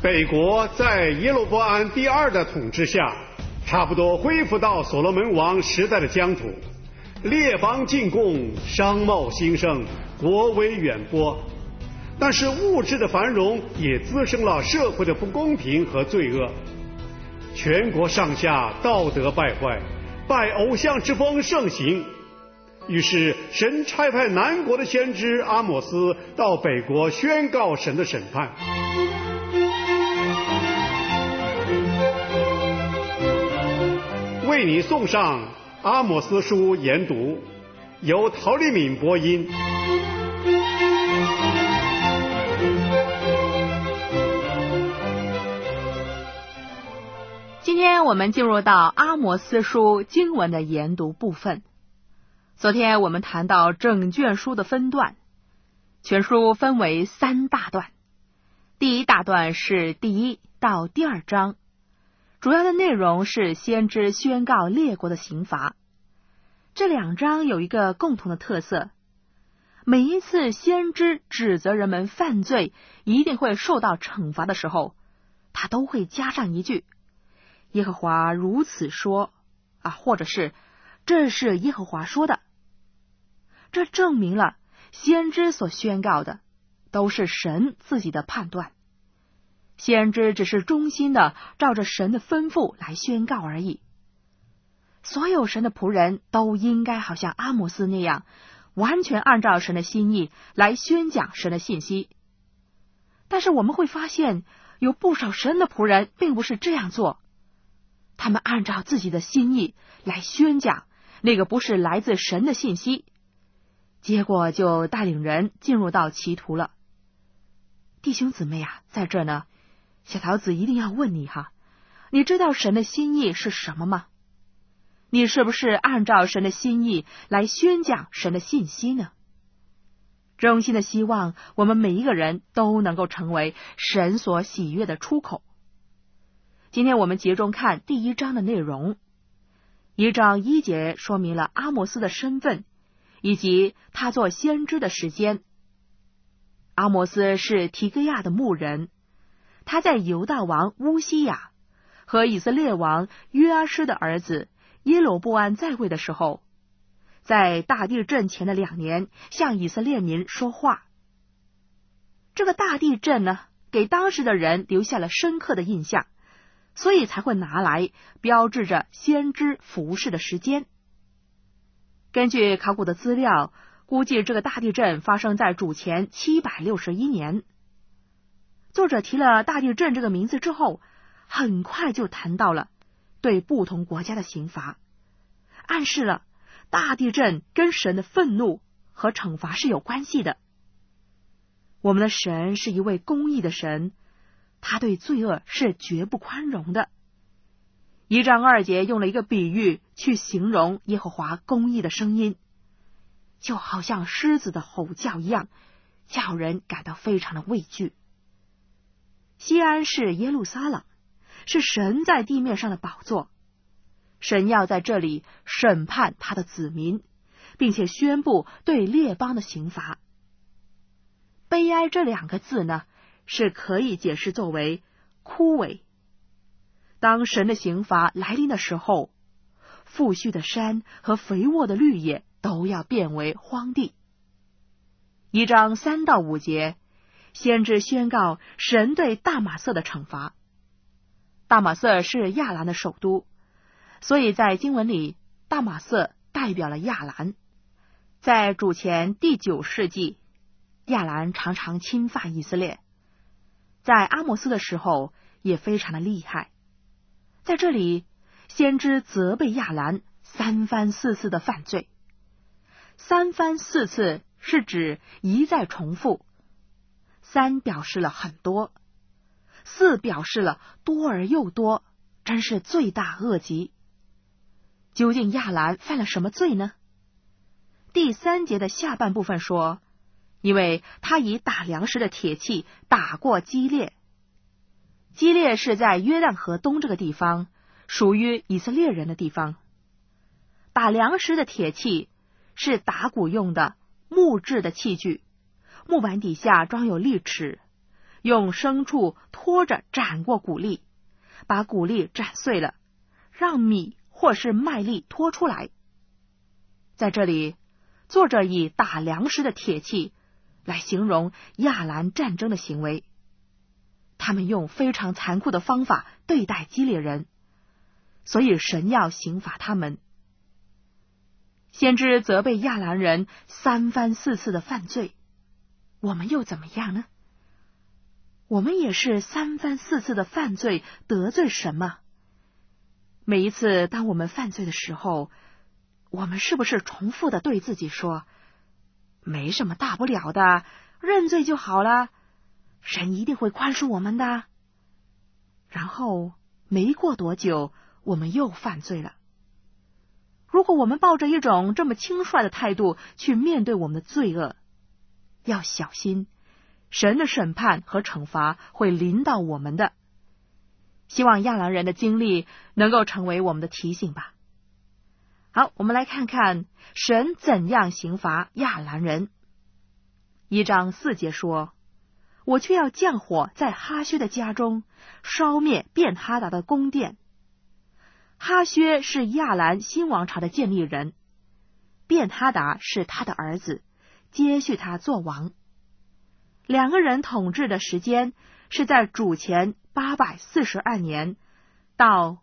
北国在耶罗波安第二的统治下，差不多恢复到所罗门王时代的疆土，列邦进贡，商贸兴盛，国威远播。但是物质的繁荣也滋生了社会的不公平和罪恶，全国上下道德败坏，拜偶像之风盛行。于是神差派南国的先知阿摩斯到北国宣告神的审判。为你送上阿摩斯书研读，由陶丽敏播音。 今天我们进入到阿摩斯书经文的研读部分。昨天我们谈到整卷书的分段，全书分为3大段。第一大段是第1到第2章，主要的内容是先知宣告列国的刑罚。这2章有一个共同的特色，每一次先知指责人们犯罪一定会受到惩罚的时候，他都会加上一句耶和华如此说或者是这是耶和华说的。这证明了先知所宣告的都是神自己的判断，先知只是忠心的照着神的吩咐来宣告而已。所有神的仆人都应该好像阿摩斯那样，完全按照神的心意来宣讲神的信息。但是我们会发现，有不少神的仆人并不是这样做，他们按照自己的心意来宣讲那个不是来自神的信息，结果就带领人进入到歧途了。弟兄姊妹在这呢，小桃子一定要问你你知道神的心意是什么吗？你是不是按照神的心意来宣讲神的信息呢？衷心的希望我们每一个人都能够成为神所喜悦的出口。今天我们集中看第1章的内容。1章1节说明了阿摩斯的身份以及他做先知的时间。阿摩斯是提哥亚的牧人，他在犹大王乌西雅和以色列王约阿施的儿子耶罗波安在位的时候，在大地震前的2年向以色列民说话。这个大地震呢，给当时的人留下了深刻的印象，所以才会拿来标志着先知服事的时间。根据考古的资料，估计这个大地震发生在主前761年。作者提了大地震这个名字之后，很快就谈到了对不同国家的刑罚，暗示了大地震跟神的愤怒和惩罚是有关系的。我们的神是一位公义的神，他对罪恶是绝不宽容的。1章2节用了一个比喻去形容耶和华公义的声音，就好像狮子的吼叫一样，叫人感到非常的畏惧。西安是耶路撒冷，是神在地面上的宝座，神要在这里审判他的子民，并且宣布对列邦的刑罚。悲哀这2个字呢，是可以解释作为枯萎。当神的刑罚来临的时候，富胥的山和肥沃的绿野都要变为荒地。1章3到5节，先知宣告神对大马色的惩罚。大马色是亚兰的首都，所以在经文里，大马色代表了亚兰。在主前第9世纪，亚兰常常侵犯以色列，在阿摩斯的时候也非常的厉害。在这里，先知责备亚兰3番4次的犯罪。3番4次是指一再重复，3表示了很多，4表示了多而又多，真是罪大恶极。究竟亚兰犯了什么罪呢？第3节的下半部分说，因为他以打粮食的铁器打过基列。基列是在约旦河东这个地方，属于以色列人的地方。打粮食的铁器是打鼓用的木质的器具，木板底下装有利齿， 用牲畜拖着斩过谷粒，把谷粒斩碎了，让米或是麦粒拖出来。在这里，作者以打粮食的铁器来形容亚兰战争的行为。他们用非常残酷的方法对待基列人，所以神要刑罚他们。先知责备亚兰人3番4次的犯罪，我们又怎么样呢？我们也是3番4次的犯罪得罪神吗？每一次当我们犯罪的时候，我们是不是重复的对自己说，没什么大不了的，认罪就好了，神一定会宽恕我们的。然后没过多久，我们又犯罪了。如果我们抱着一种这么轻率的态度去面对我们的罪恶，要小心，神的审判和惩罚会临到我们的。希望亚兰人的经历能够成为我们的提醒吧。好，我们来看看神怎样刑罚亚兰人。1章4节说，我却要降火在哈薛的家中，烧灭便哈达的宫殿。哈薛是亚兰新王朝的建立人，便哈达是他的儿子，接续他做王。2个人统治的时间是在主前842年到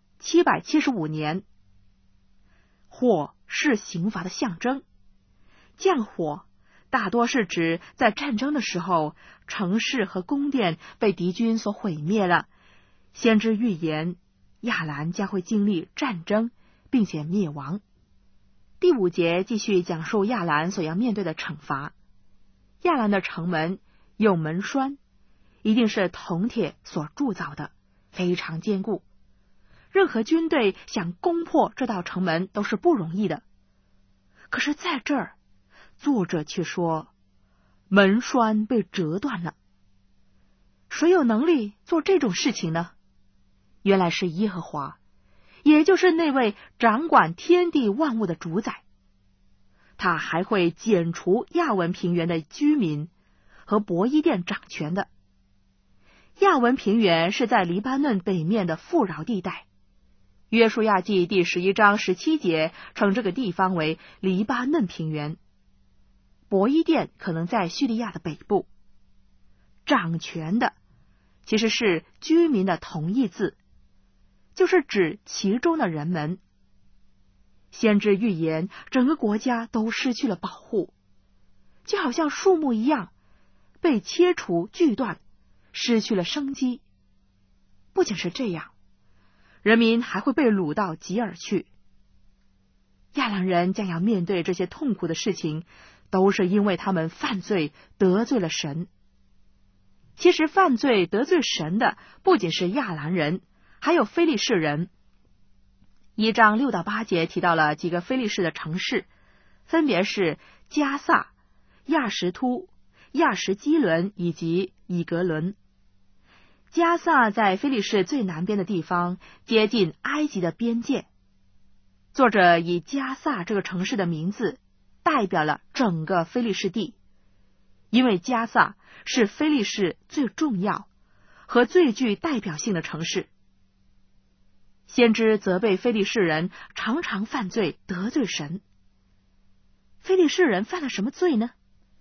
775年。火是刑罚的象征，降火大多是指在战争的时候，城市和宫殿被敌军所毁灭了。先知预言亚兰将会经历战争，并且灭亡。第5节继续讲述亚兰所要面对的惩罚。亚兰的城门有门栓，一定是铜铁所铸造的，非常坚固。任何军队想攻破这道城门都是不容易的。可是在这儿，作者却说门栓被折断了。谁有能力做这种事情呢？原来是耶和华，也就是那位掌管天地万物的主宰。他还会剪除亚文平原的居民和伯伊甸掌权的。亚文平原是在黎巴嫩北面的富饶地带。约书亚记第11章17节称这个地方为黎巴嫩平原。伯伊甸可能在叙利亚的北部。掌权的其实是居民的同义字，就是指其中的人们。先知预言整个国家都失去了保护，就好像树木一样被切除锯断，失去了生机。不仅是这样，人民还会被掳到吉尔去。亚兰人将要面对这些痛苦的事情，都是因为他们犯罪得罪了神。其实犯罪得罪神的不仅是亚兰人，还有非利士人。1章6到8节提到了几个非利士的城市，分别是加萨、亚什突、亚什基伦以及以格伦。加萨在非利士最南边的地方，接近埃及的边界。作者以加萨这个城市的名字代表了整个非利士地，因为加萨是非利士最重要和最具代表性的城市。先知责备非利士人常常犯罪得罪神。非利士人犯了什么罪呢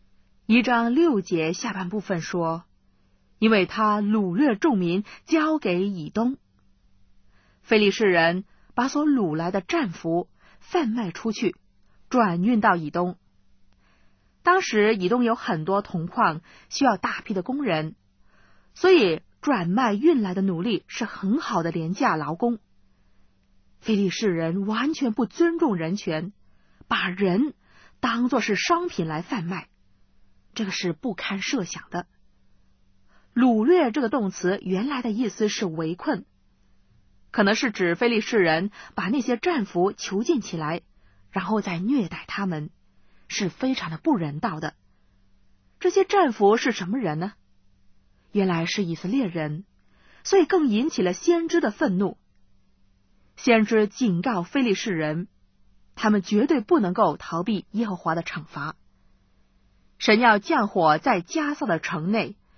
？1章6节下半部分说，因为他掳掠众民交给以东。非利士人把所掳来的战俘贩卖出去，转运到以东。当时以东有很多铜矿，需要大批的工人，所以转卖运来的奴隶是很好的廉价劳工。非利士人完全不尊重人权，把人当作是商品来贩卖，这个是不堪设想的。掳掠这个动词原来的意思是围困，可能是指非利士人把那些战俘囚禁起来，然后再虐待他们，是非常的不人道的。这些战俘是什么人呢？原来是以色列人，所以更引起了先知的愤怒。先知警告非利士人，他们绝对不能够逃避耶和华的惩罚。神要降火在加萨的城内，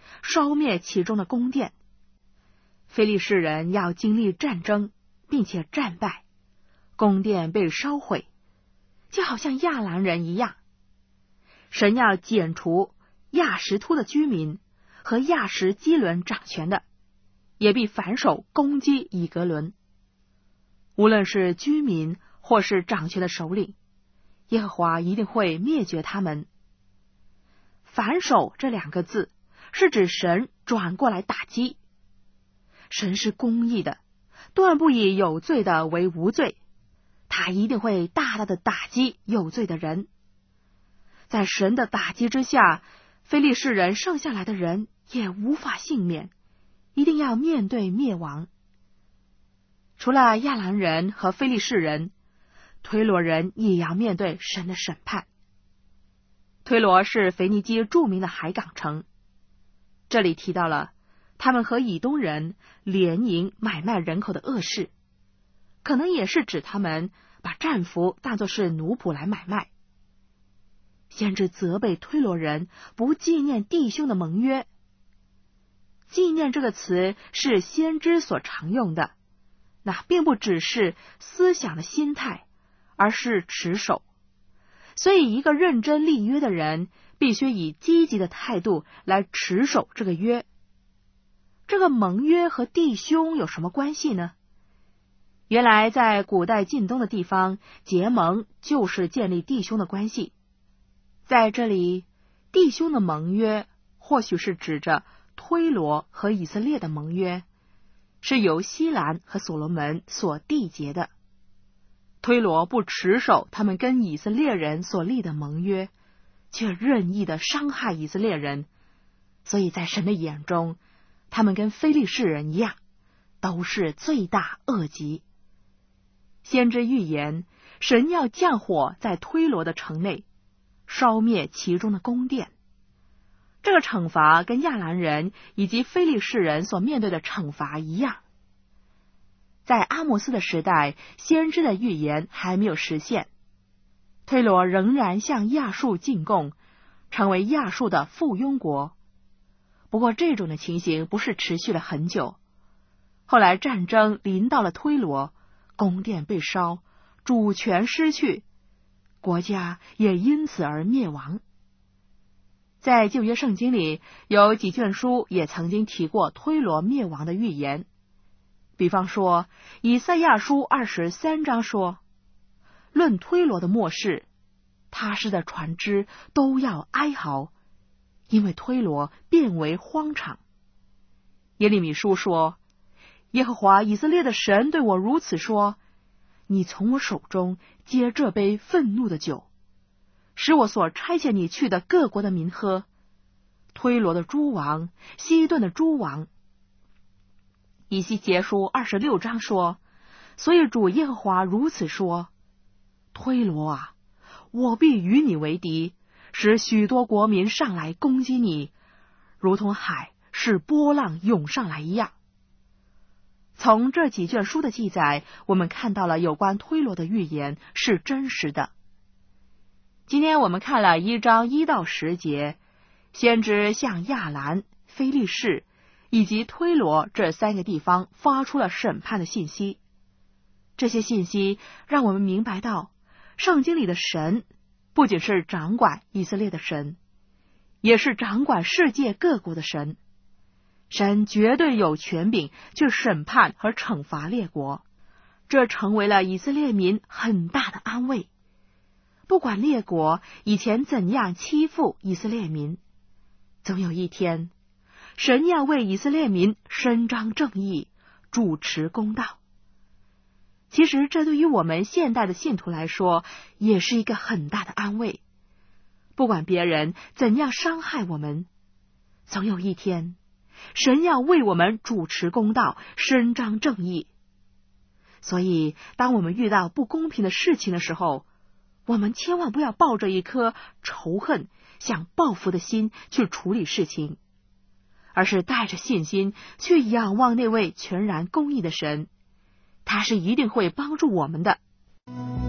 烧灭其中的宫殿。非利士人要经历战争，并且战败，宫殿被烧毁，就好像亚兰人一样。神要剪除亚实突的居民和亚实基伦掌权的，也必反手攻击以格伦。无论是居民或是掌权的首领，耶和华一定会灭绝他们。反手这2个字是指神转过来打击。神是公义的，断不以有罪的为无罪，他一定会大大的打击有罪的人。在神的打击之下，非利士人剩下来的人也无法幸免，一定要面对灭亡。除了亚兰人和非利士人，推罗人也要面对神的审判。推罗是腓尼基著名的海港城，这里提到了他们和以东人联营买卖人口的恶事，可能也是指他们把战俘当作是奴仆来买卖。先知责备推罗人不纪念弟兄的盟约。纪念这个词是先知所常用的，那并不只是思想的心态，而是持守。所以一个认真立约的人必须以积极的态度来持守这个约。这个盟约和弟兄有什么关系呢？原来在古代近东的地方，结盟就是建立弟兄的关系。在这里，弟兄的盟约或许是指着推罗和以色列的盟约，是由西兰和所罗门所缔结的。推罗不持守他们跟以色列人所立的盟约，却任意的伤害以色列人，所以在神的眼中，他们跟非利士人一样，都是罪大恶极。先知预言，神要降火在推罗的城内，烧灭其中的宫殿。这个惩罚跟亚兰人以及非利士人所面对的惩罚一样。在阿摩斯的时代，先知的预言还没有实现，推罗仍然向亚述进贡，成为亚述的附庸国。不过这种的情形不是持续了很久，后来战争临到了推罗，宫殿被烧，主权失去，国家也因此而灭亡。在旧约圣经里，有几卷书也曾经提过推罗灭亡的预言。比方说以赛亚书23章说，论推罗的末世，他施的船只都要哀嚎，因为推罗变为荒场。耶利米书说，耶和华以色列的神对我如此说，你从我手中接这杯愤怒的酒，使我所差遣你去的各国的民喝。推罗的诸王，西顿的诸王。以西结书26章说，所以主耶和华如此说，推罗啊，我必与你为敌，使许多国民上来攻击你，如同海使波浪涌上来一样。从这几卷书的记载，我们看到了有关推罗的预言是真实的。今天我们看了1章1到10节，先知向亚兰、非利士以及推罗这3个地方发出了审判的信息。这些信息让我们明白到，圣经里的神不仅是掌管以色列的神，也是掌管世界各国的神。神绝对有权柄去审判和惩罚列国，这成为了以色列民很大的安慰。不管列国以前怎样欺负以色列民，总有一天神要为以色列民伸张正义，主持公道。其实这对于我们现代的信徒来说，也是一个很大的安慰。不管别人怎样伤害我们，总有一天神要为我们主持公道，伸张正义。所以当我们遇到不公平的事情的时候，我们千万不要抱着一颗仇恨、想报复的心去处理事情，而是带着信心去仰望那位全然公义的神，他是一定会帮助我们的。